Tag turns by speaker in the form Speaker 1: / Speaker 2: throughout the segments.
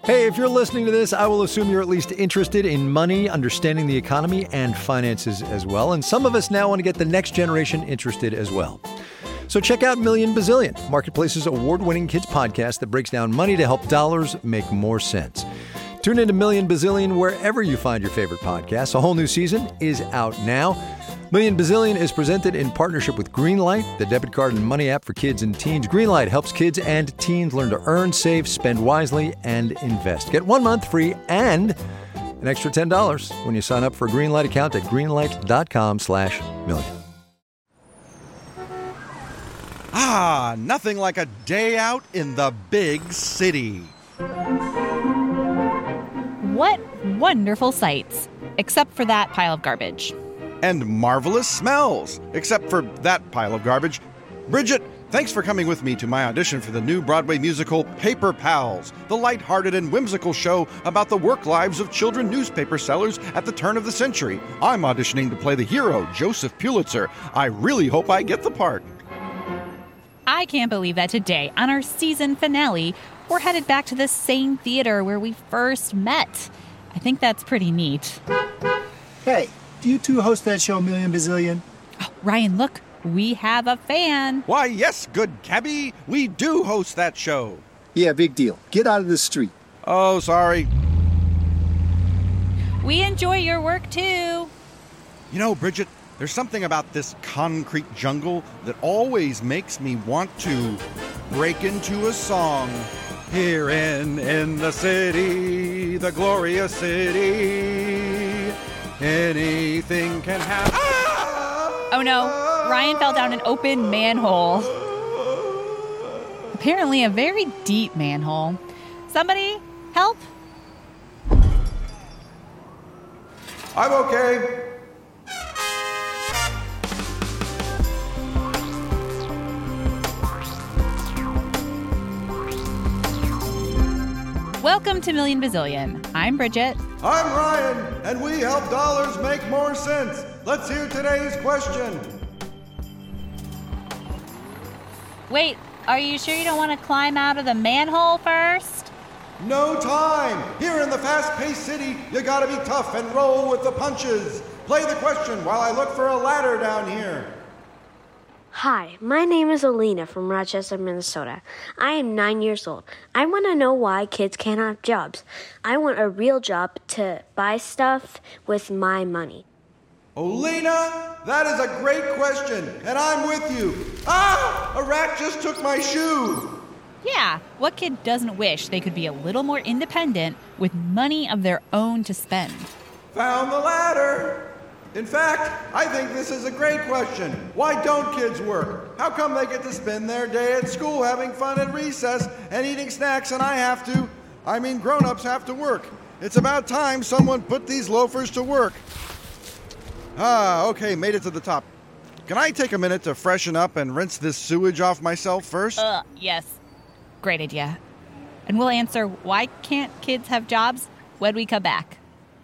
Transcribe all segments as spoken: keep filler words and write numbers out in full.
Speaker 1: Hey, if you're listening to this, I will assume you're at least interested in money, understanding the economy, and finances as well. And some of us now want to get the next generation interested as well. So check out Million Bazillion, Marketplace's award-winning kids podcast that breaks down money to help dollars make more sense. Tune into Million Bazillion wherever you find your favorite podcasts. A whole new season is out now. Million Bazillion is presented in partnership with Greenlight, the debit card and money app for kids and teens. Greenlight helps kids and teens learn to earn, save, spend wisely, and invest. Get one month free and an extra ten dollars when you sign up for a Greenlight account at greenlight.com slash million.
Speaker 2: Ah, nothing like a day out in the big city.
Speaker 3: What wonderful sights, except for that pile of garbage.
Speaker 2: And marvelous smells, except for that pile of garbage. Bridget, thanks for coming with me to my audition for the new Broadway musical Paper Pals, the lighthearted and whimsical show about the work lives of children newspaper sellers at the turn of the century. I'm auditioning to play the hero, Joseph Pulitzer. I really hope I get the part.
Speaker 3: I can't believe that today, on our season finale, we're headed back to the same theater where we first met. I think that's pretty neat.
Speaker 4: Hey. Do you two host that show, Million Bazillion?
Speaker 3: Oh, Ryan, look, we have a fan.
Speaker 2: Why, yes, good cabbie. We do host that show.
Speaker 4: Yeah, big deal. Get out of the street.
Speaker 2: Oh, sorry.
Speaker 3: We enjoy your work, too.
Speaker 2: You know, Bridget, there's something about this concrete jungle that always makes me want to break into a song. Here in, in the city, the glorious city. Anything can happen. Ah!
Speaker 3: Oh no, Ryan fell down an open manhole. Apparently a very deep manhole. Somebody help?
Speaker 2: I'm okay.
Speaker 3: Welcome to Million Bazillion. I'm Bridget.
Speaker 2: I'm Ryan, and we help dollars make more sense. Let's hear today's question.
Speaker 3: Wait, are you sure you don't want to climb out of the manhole first?
Speaker 2: No time. Here in the fast-paced city, you gotta be tough and roll with the punches. Play the question while I look for a ladder down here.
Speaker 5: Hi, my name is Alina from Rochester, Minnesota. I am nine years old. I want to know why kids can't have jobs. I want a real job to buy stuff with my money.
Speaker 2: Alina, that is a great question, and I'm with you. Ah! A rat just took my shoe.
Speaker 3: Yeah, what kid doesn't wish they could be a little more independent with money of their own to spend?
Speaker 2: Found the ladder. In fact, I think this is a great question. Why don't kids work? How come they get to spend their day at school having fun at recess and eating snacks and I have to? I mean, grown-ups have to work. It's about time someone put these loafers to work. Ah, okay, made it to the top. Can I take a minute to freshen up and rinse this sewage off myself first?
Speaker 3: Uh, yes. Great idea. And we'll answer why can't kids have jobs when we come back.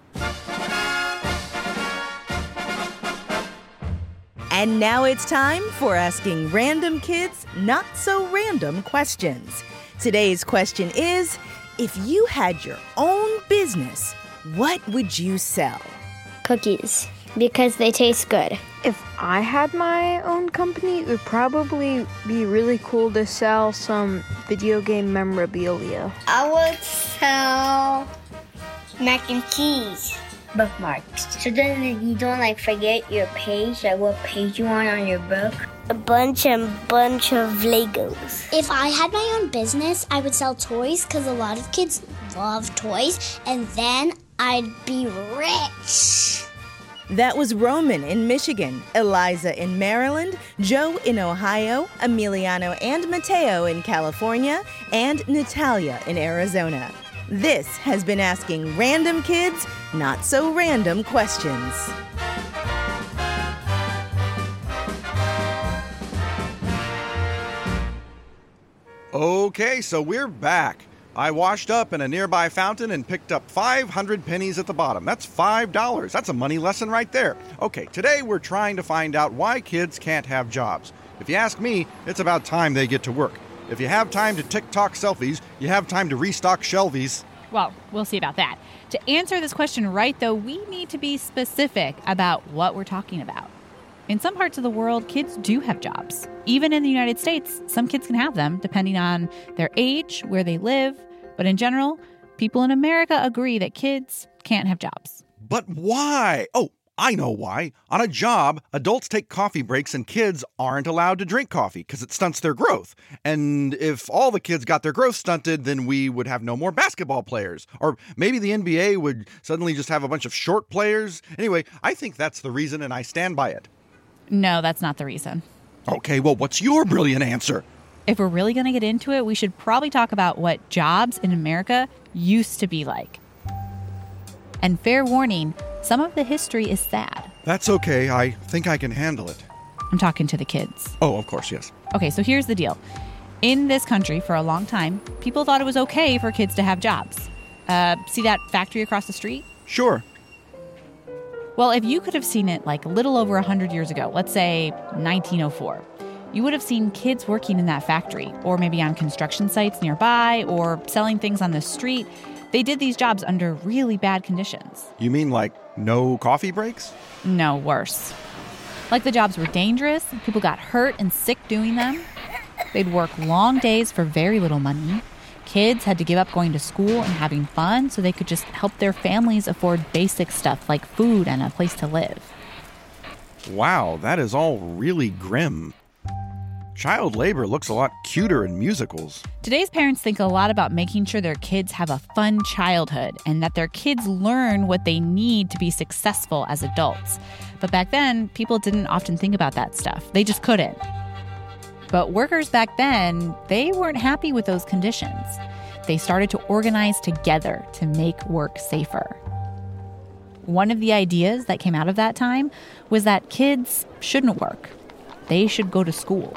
Speaker 6: And now it's time for asking random kids not so random questions. Today's question is, if you had your own business, what would you sell?
Speaker 7: Cookies, because they taste good.
Speaker 8: If I had my own company, it would probably be really cool to sell some video game memorabilia.
Speaker 7: I would sell mac and cheese. Bookmarks. So then you don't like forget your page, like what page you want on your book. A bunch and bunch of Legos.
Speaker 9: If I had my own business, I would sell toys because a lot of kids love toys, and then I'd be rich.
Speaker 6: That was Roman in Michigan, Eliza in Maryland, Joe in Ohio, Emiliano and Mateo in California, and Natalia in Arizona. This has been asking random kids not so random questions.
Speaker 2: Okay, so we're back. I washed up in a nearby fountain and picked up five hundred pennies at the bottom. That's five dollars. That's a money lesson right there. Okay, today we're trying to find out why kids can't have jobs. If you ask me, it's about time they get to work. If you have time to TikTok selfies, you have time to restock shelvies.
Speaker 3: Well, we'll see about that. To answer this question right, though, we need to be specific about what we're talking about. In some parts of the world, kids do have jobs. Even in the United States, some kids can have them, depending on their age, where they live. But in general, people in America agree that kids can't have jobs.
Speaker 2: But why? Oh, I know why. On a job, adults take coffee breaks and kids aren't allowed to drink coffee because it stunts their growth. And if all the kids got their growth stunted, then we would have no more basketball players. Or maybe the N B A would suddenly just have a bunch of short players. Anyway, I think that's the reason, and I stand by it.
Speaker 3: No, that's not the reason.
Speaker 2: Okay, well, what's your brilliant answer?
Speaker 3: If we're really going to get into it, we should probably talk about what jobs in America used to be like. And fair warning, some of the history is sad.
Speaker 2: That's okay. I think I can handle it.
Speaker 3: I'm talking to the kids.
Speaker 2: Oh, of course, yes.
Speaker 3: Okay, so here's the deal. In this country, for a long time, people thought it was okay for kids to have jobs. Uh, see that factory across the street?
Speaker 2: Sure.
Speaker 3: Well, if you could have seen it like a little over one hundred years ago, let's say nineteen oh four, you would have seen kids working in that factory, or maybe on construction sites nearby, or selling things on the street. They did these jobs under really bad conditions.
Speaker 2: You mean like no coffee breaks?
Speaker 3: No, worse. Like the jobs were dangerous, people got hurt and sick doing them. They'd work long days for very little money. Kids had to give up going to school and having fun so they could just help their families afford basic stuff like food and a place to live.
Speaker 2: Wow, that is all really grim. Child labor looks a lot cuter in musicals.
Speaker 3: Today's parents think a lot about making sure their kids have a fun childhood and that their kids learn what they need to be successful as adults. But back then, people didn't often think about that stuff. They just couldn't. But workers back then, they weren't happy with those conditions. They started to organize together to make work safer. One of the ideas that came out of that time was that kids shouldn't work. They should go to school.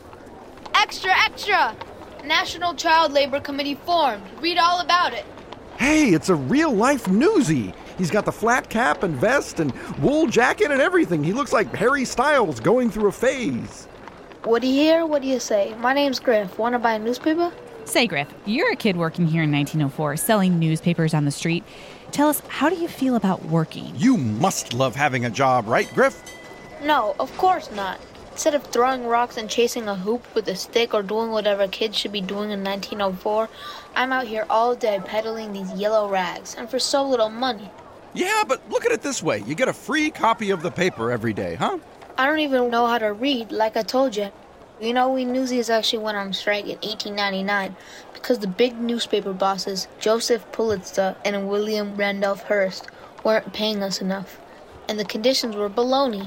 Speaker 10: Extra, extra! National Child Labor Committee formed. Read all about it.
Speaker 2: Hey, it's a real-life newsie. He's got the flat cap and vest and wool jacket and everything. He looks like Harry Styles going through a phase.
Speaker 10: What do you hear? What do you say? My name's Griff. Want to buy a newspaper?
Speaker 3: Say, Griff, you're a kid working here in nineteen oh four, selling newspapers on the street. Tell us, how do you feel about working?
Speaker 2: You must love having a job, right, Griff?
Speaker 10: No, of course not. Instead of throwing rocks and chasing a hoop with a stick or doing whatever kids should be doing in nineteen oh four, I'm out here all day peddling these yellow rags, and for so little money.
Speaker 2: Yeah, but look at it this way. You get a free copy of the paper every day, huh?
Speaker 10: I don't even know how to read, like I told you. You know, we newsies actually went on strike in eighteen ninety-nine because the big newspaper bosses, Joseph Pulitzer and William Randolph Hearst, weren't paying us enough, and the conditions were baloney.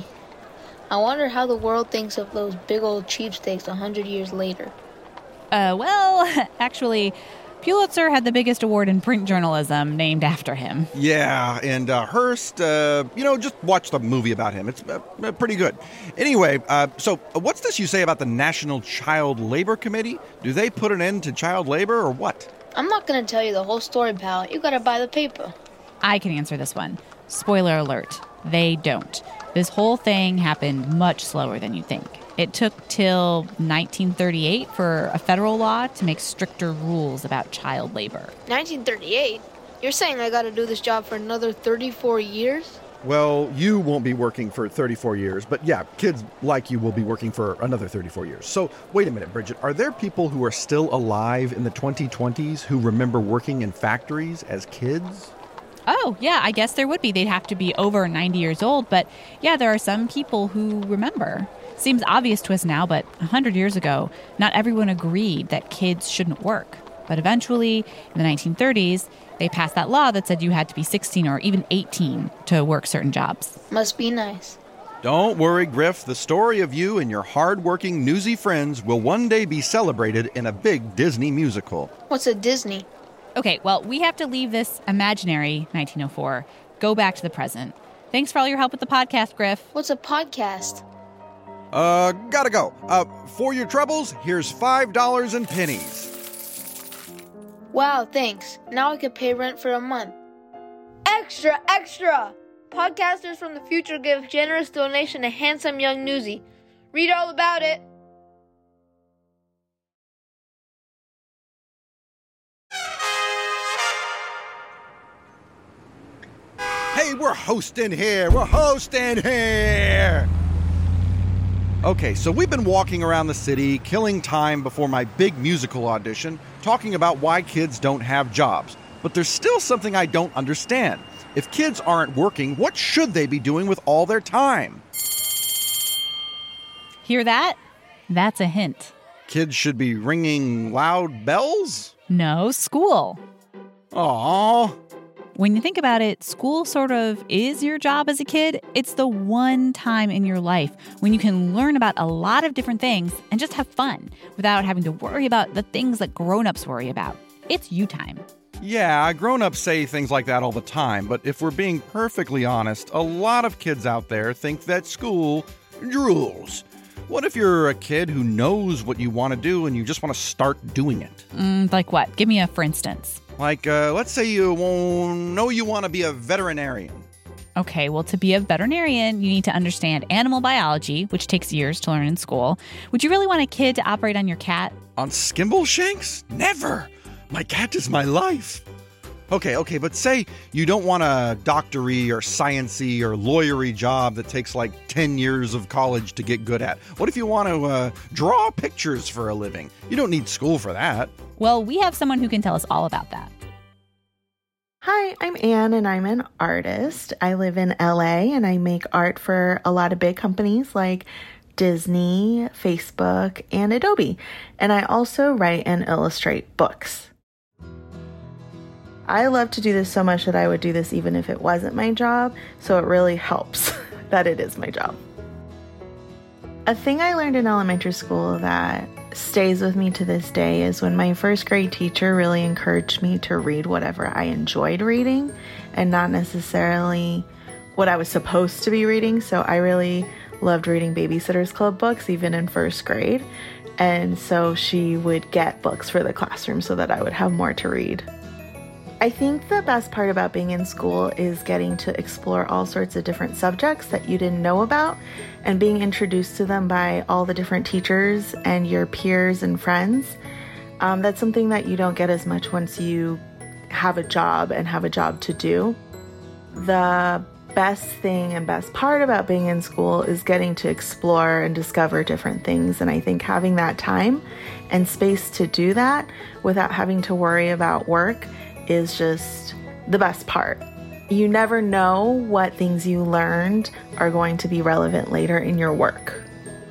Speaker 10: I wonder how the world thinks of those big old cheapskates a hundred years later.
Speaker 3: Uh, well, actually, Pulitzer had the biggest award in print journalism named after him.
Speaker 2: Yeah, and uh, Hearst, uh, you know, just watch the movie about him. It's uh, pretty good. Anyway, uh, so what's this you say about the National Child Labor Committee? Do they put an end to child labor or what?
Speaker 10: I'm not going to tell you the whole story, pal. You got to buy the paper.
Speaker 3: I can answer this one. Spoiler alert, they don't. This whole thing happened much slower than you think. It took till nineteen thirty-eight for a federal law to make stricter rules about child labor.
Speaker 10: nineteen thirty-eight? You're saying I got to do this job for another thirty-four years?
Speaker 2: Well, you won't be working for thirty-four years, but yeah, kids like you will be working for another thirty-four years. So wait a minute, Bridget. Are there people who are still alive in the twenty twenties who remember working in factories as kids?
Speaker 3: Oh, yeah, I guess there would be. They'd have to be over ninety years old. But yeah, there are some people who remember. Seems obvious to us now, but one hundred years ago, not everyone agreed that kids shouldn't work. But eventually, in the nineteen thirties, they passed that law that said you had to be sixteen or even eighteen to work certain jobs.
Speaker 10: Must be nice.
Speaker 2: Don't worry, Griff. The story of you and your hard-working, newsy friends will one day be celebrated in a big Disney musical.
Speaker 10: What's a Disney?
Speaker 3: Okay, well, we have to leave this imaginary nineteen oh four, go back to the present. Thanks for all your help with the podcast, Griff.
Speaker 10: What's a podcast?
Speaker 2: Uh, gotta go. Uh, for your troubles, here's five dollars and pennies.
Speaker 10: Wow, thanks. Now I could pay rent for a month. Extra, extra! Podcasters from the future give generous donation to handsome young newsie. Read all about it.
Speaker 2: Hey, we're hosting here. We're hosting here. Okay, so we've been walking around the city, killing time before my big musical audition, talking about why kids don't have jobs. But there's still something I don't understand. If kids aren't working, what should they be doing with all their time?
Speaker 3: Hear that? That's a hint.
Speaker 2: Kids should be ringing loud bells?
Speaker 3: No, school.
Speaker 2: Aww.
Speaker 3: When you think about it, school sort of is your job as a kid. It's the one time in your life when you can learn about a lot of different things and just have fun without having to worry about the things that grown-ups worry about. It's you time.
Speaker 2: Yeah, grown-ups say things like that all the time, but if we're being perfectly honest, a lot of kids out there think that school drools. What if you're a kid who knows what you want to do and you just want to start doing it?
Speaker 3: Mm, like what? Give me a for instance.
Speaker 2: Like, uh, let's say you know you want to be a veterinarian.
Speaker 3: Okay, well, to be a veterinarian, you need to understand animal biology, which takes years to learn in school. Would you really want a kid to operate on your cat?
Speaker 2: On Skimbleshanks? Never! My cat is my life. Okay, okay, but say you don't want a doctory or science-y or lawyery job that takes like ten years of college to get good at. What if you want to uh, draw pictures for a living? You don't need school for that.
Speaker 3: Well, we have someone who can tell us all about that.
Speaker 11: Hi, I'm Anne, and I'm an artist. I live in L A, and I make art for a lot of big companies like Disney, Facebook, and Adobe. And I also write and illustrate books. I love to do this so much that I would do this even if it wasn't my job, so it really helps that it is my job. A thing I learned in elementary school that stays with me to this day is when my first grade teacher really encouraged me to read whatever I enjoyed reading and not necessarily what I was supposed to be reading. So I really loved reading Babysitter's Club books even in first grade. And so she would get books for the classroom so that I would have more to read. I think the best part about being in school is getting to explore all sorts of different subjects that you didn't know about and being introduced to them by all the different teachers and your peers and friends. Um, that's something that you don't get as much once you have a job and have a job to do. The best thing and best part about being in school is getting to explore and discover different things. And I think having that time and space to do that without having to worry about work is just the best part. You never know what things you learned are going to be relevant later in your work.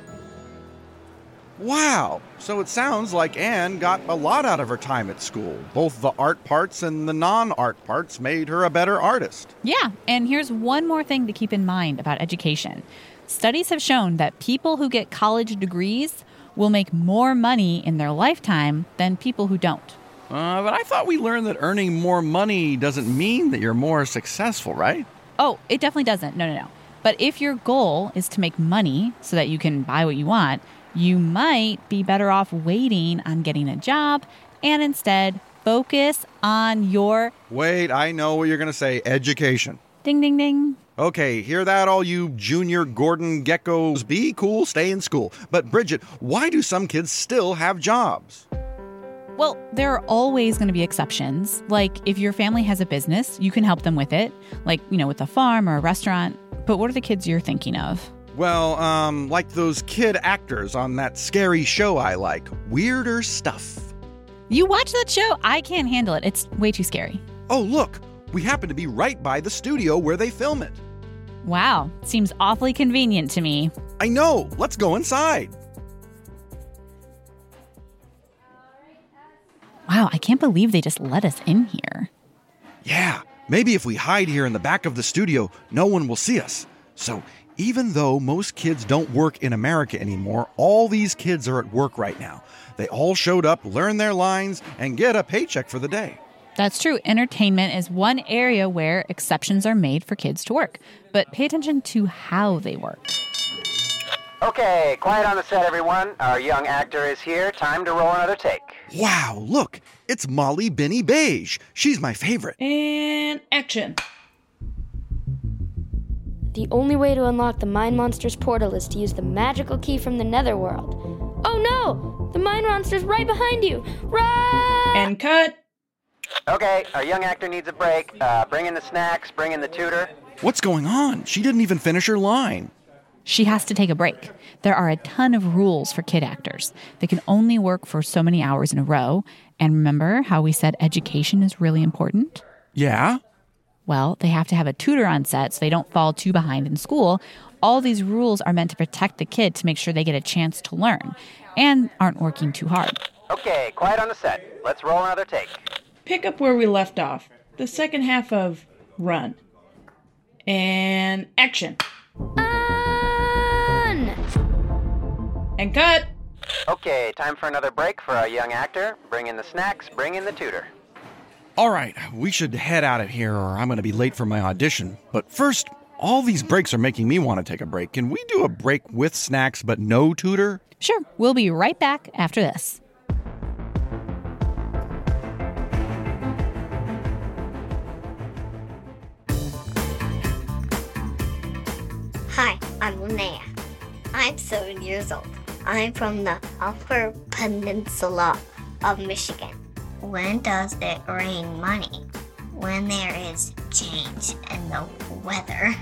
Speaker 2: Wow! So it sounds like Anne got a lot out of her time at school. Both the art parts and the non-art parts made her a better artist.
Speaker 3: Yeah, and here's one more thing to keep in mind about education. Studies have shown that people who get college degrees will make more money in their lifetime than people who don't.
Speaker 2: Uh, but I thought we learned that earning more money doesn't mean that you're more successful, right?
Speaker 3: Oh, it definitely doesn't. No, no, no. But if your goal is to make money so that you can buy what you want, you might be better off waiting on getting a job and instead focus on your...
Speaker 2: Wait, I know what you're going to say. Education.
Speaker 3: Ding, ding, ding.
Speaker 2: Okay, hear that, all you junior Gordon geckos? Be cool, stay in school. But Bridget, why do some kids still have jobs?
Speaker 3: Well, there are always going to be exceptions. Like, if your family has a business, you can help them with it. Like, you know, with a farm or a restaurant. But what are the kids you're thinking of?
Speaker 2: Well, um, like those kid actors on that scary show I like. Weirder Stuff.
Speaker 3: You watch that show? I can't handle it. It's way too scary.
Speaker 2: Oh, look. We happen to be right by the studio where they film it.
Speaker 3: Wow. Seems awfully convenient to me.
Speaker 2: I know. Let's go inside.
Speaker 3: Wow, I can't believe they just let us in here.
Speaker 2: Yeah, maybe if we hide here in the back of the studio, no one will see us. So even though most kids don't work in America anymore, all these kids are at work right now. They all showed up, learn their lines, and get a paycheck for the day.
Speaker 3: That's true. Entertainment is one area where exceptions are made for kids to work. But pay attention to how they work.
Speaker 12: Okay, quiet on the set, everyone. Our young actor is here. Time to roll another take.
Speaker 2: Wow, look, it's Molly Benny Beige. She's my favorite.
Speaker 13: And action.
Speaker 14: The only way to unlock the Mind Monster's portal is to use the magical key from the Netherworld. Oh no! The Mind Monster's right behind you! Run!
Speaker 13: And cut.
Speaker 12: Okay, our young actor needs a break. Uh, bring in the snacks, bring in the tutor.
Speaker 13: What's going on? She didn't even finish her line.
Speaker 3: She has to take a break. There are a ton of rules for kid actors. They can only work for so many hours in a row. And remember how we said education is really important?
Speaker 13: Yeah?
Speaker 3: Well, they have to have a tutor on set so they don't fall too behind in school. All these rules are meant to protect the kid to make sure they get a chance to learn and aren't working too hard.
Speaker 12: Okay, quiet on the set. Let's roll another take.
Speaker 15: Pick up where we left off. The second half of Run. And action.
Speaker 14: On!
Speaker 15: And cut.
Speaker 12: Okay, time for another break for our young actor. Bring in the snacks, bring in the tutor.
Speaker 13: All right, we should head out of here or I'm going to be late for my audition. But first, all these breaks are making me want to take a break. Can we do a break with snacks but no tutor?
Speaker 3: Sure, we'll be right back after this.
Speaker 9: Hi, I'm Linnea. I'm seven years old. I'm from the Upper Peninsula of Michigan. When does it rain money? When there is change in the weather.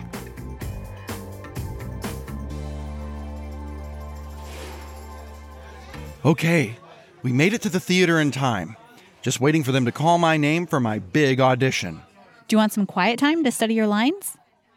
Speaker 13: Okay, we made it to the theater in time. Just waiting for them to call my name for my big audition.
Speaker 3: Do you want some quiet time to study your lines?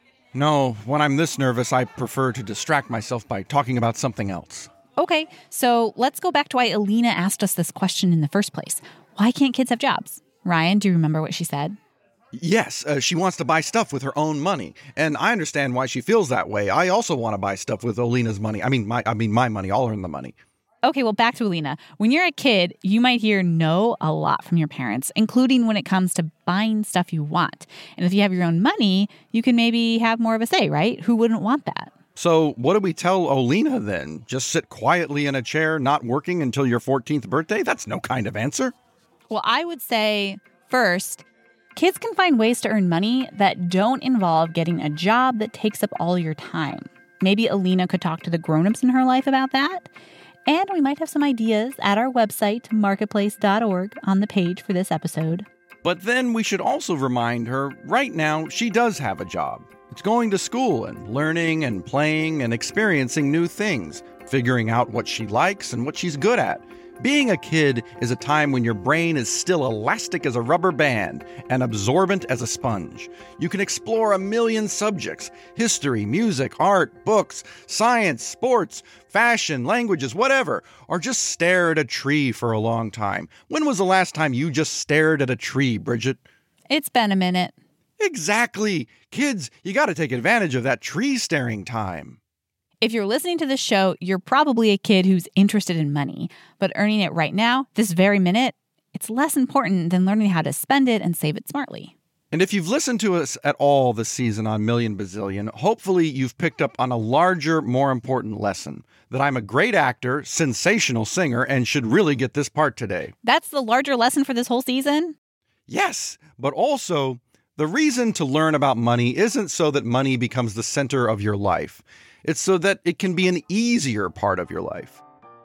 Speaker 13: No, when I'm this nervous, I prefer to distract myself by talking about something else.
Speaker 3: Okay, so let's go back to why Alina asked us this question in the first place. Why can't kids have jobs? Ryan, do you remember what she said?
Speaker 13: Yes, uh, she wants to buy stuff with her own money. And I understand why she feels that way. I also want to buy stuff with Alina's money. I mean, my I mean, my money. I'll earn the money.
Speaker 3: Okay, well, back to Alina. When you're a kid, you might hear no a lot from your parents, including when it comes to buying stuff you want. And if you have your own money, you can maybe have more of a say, right? Who wouldn't want that?
Speaker 13: So what do we tell Alina then? Just sit quietly in a chair, not working until your fourteenth birthday? That's no kind of answer.
Speaker 3: Well, I would say, first, kids can find ways to earn money that don't involve getting a job that takes up all your time. Maybe Alina could talk to the grown-ups in her life about that. And we might have some ideas at our website, marketplace dot org, on the page for this episode.
Speaker 13: But then we should also remind her, right now, she does have a job. It's going to school and learning and playing and experiencing new things, figuring out what she likes and what she's good at. Being a kid is a time when your brain is still elastic as a rubber band and absorbent as a sponge. You can explore a million subjects: history, music, art, books, science, sports, fashion, languages, whatever, or just stare at a tree for a long time. When was the last time you just stared at a tree, Bridget?
Speaker 3: It's been a minute.
Speaker 13: Exactly. Kids, you got to take advantage of that tree staring time.
Speaker 3: If you're listening to this show, you're probably a kid who's interested in money, but earning it right now, this very minute, it's less important than learning how to spend it and save it smartly.
Speaker 13: And if you've listened to us at all this season on Million Bazillion, hopefully you've picked up on a larger, more important lesson. That I'm a great actor, sensational singer, and should really get this part today.
Speaker 3: That's the larger lesson for this whole season?
Speaker 13: Yes, but also, the reason to learn about money isn't so that money becomes the center of your life. It's so that it can be an easier part of your life.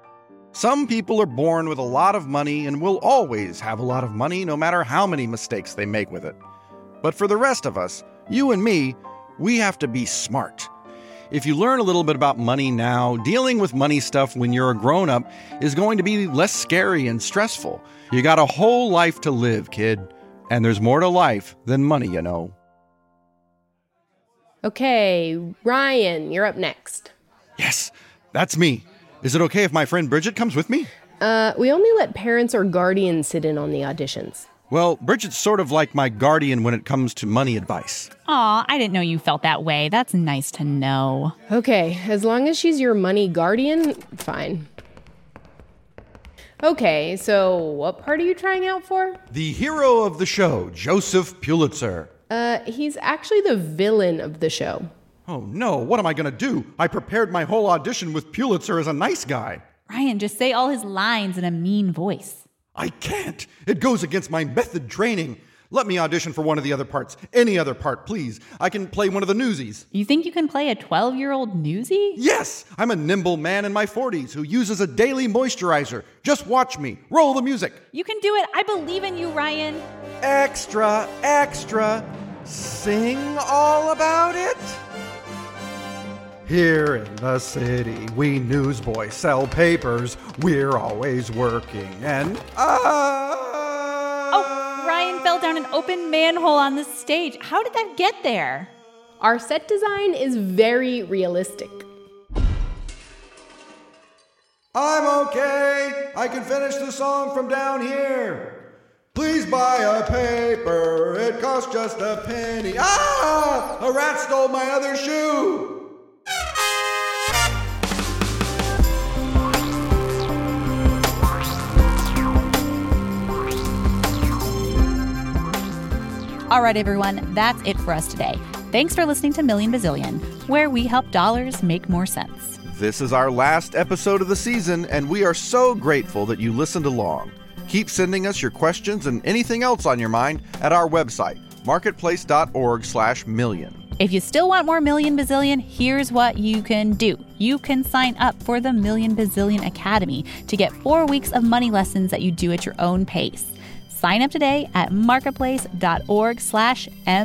Speaker 13: Some people are born with a lot of money and will always have a lot of money no matter how many mistakes they make with it. But for the rest of us, you and me, we have to be smart. If you learn a little bit about money now, dealing with money stuff when you're a grown-up is going to be less scary and stressful. You got a whole life to live, kid. And there's more to life than money, you know.
Speaker 16: Okay, Ryan, you're up next.
Speaker 13: Yes, that's me. Is it okay if my friend Bridget comes with me?
Speaker 16: Uh, we only let parents or guardians sit in on the auditions.
Speaker 13: Well, Bridget's sort of like my guardian when it comes to money advice.
Speaker 3: Aw, I didn't know you felt that way. That's nice to know.
Speaker 16: Okay, as long as she's your money guardian, fine. Okay, so what part are you trying out for?
Speaker 13: The hero of the show, Joseph Pulitzer.
Speaker 16: Uh, he's actually the villain of the show.
Speaker 13: Oh no, what am I gonna do? I prepared my whole audition with Pulitzer as a nice guy.
Speaker 3: Ryan, just say all his lines in a mean voice.
Speaker 13: I can't. It goes against my method training. Let me audition for one of the other parts. Any other part, please. I can play one of the newsies.
Speaker 3: You think you can play a twelve-year-old newsie?
Speaker 13: Yes! I'm a nimble man in my forties who uses a daily moisturizer. Just watch me. Roll the music.
Speaker 3: You can do it. I believe in you, Ryan.
Speaker 2: Extra, extra. sing all about it? Here in the city, we newsboys sell papers. We're always working and ah.
Speaker 3: Oh, Ryan fell down an open manhole on the stage. How did that get there?
Speaker 16: Our set design is very realistic.
Speaker 2: I'm okay. I can finish the song from down here. Please buy a paper. It costs just a penny. Ah! A rat stole my other shoe.
Speaker 3: All right, everyone, that's it for us today. Thanks for listening to Million Bazillion, where we help dollars make more sense.
Speaker 13: This is our last episode of the season, and we are so grateful that you listened along. Keep sending us your questions and anything else on your mind at our website, marketplace.org slash million.
Speaker 3: If you still want more Million Bazillion, here's what you can do. You can sign up for the Million Bazillion Academy to get four weeks of money lessons that you do at your own pace. Sign up today at marketplace.org slash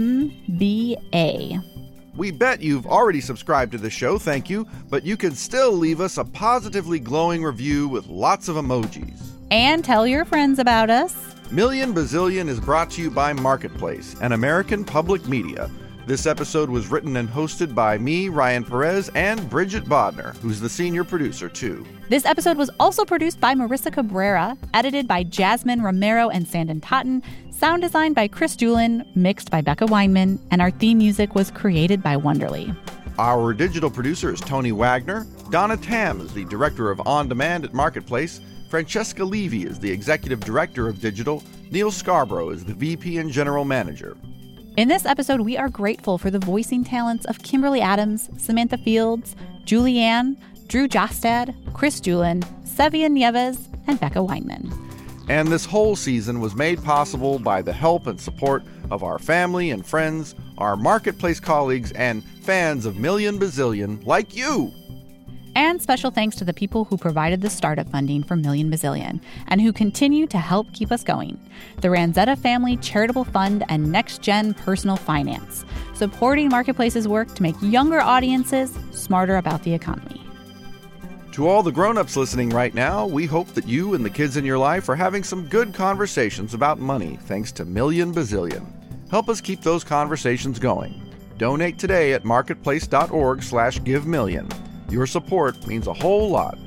Speaker 3: MBA.
Speaker 13: We bet you've already subscribed to the show, thank you, but you can still leave us a positively glowing review with lots of emojis.
Speaker 3: And tell your friends about us.
Speaker 13: Million Bazillion is brought to you by Marketplace, an American public media. This episode was written and hosted by me, Ryan Perez, and Bridget Bodner, who's the senior producer, too.
Speaker 3: This episode was also produced by Marissa Cabrera, edited by Jasmine Romero and Sandon Totten, sound designed by Chris Julin, mixed by Becca Weinman, and our theme music was created by Wonderly.
Speaker 13: Our digital producer is Tony Wagner. Donna Tam is the director of On Demand at Marketplace. Francesca Levy is the executive director of digital. Neil Scarborough is the V P and general manager.
Speaker 3: In this episode, we are grateful for the voicing talents of Kimberly Adams, Samantha Fields, Julianne, Drew Jostad, Chris Julin, Sevia Nieves, and Becca Weinman.
Speaker 13: And this whole season was made possible by the help and support of our family and friends, our Marketplace colleagues, and fans of Million Bazillion like you.
Speaker 3: And special thanks to the people who provided the startup funding for Million Bazillion and who continue to help keep us going. The Ranzetta Family Charitable Fund and Next Gen Personal Finance, supporting Marketplace's work to make younger audiences smarter about the economy.
Speaker 13: To all the grown-ups listening right now, we hope that you and the kids in your life are having some good conversations about money thanks to Million Bazillion. Help us keep those conversations going. Donate today at marketplace.org slash give million. Your support means a whole lot.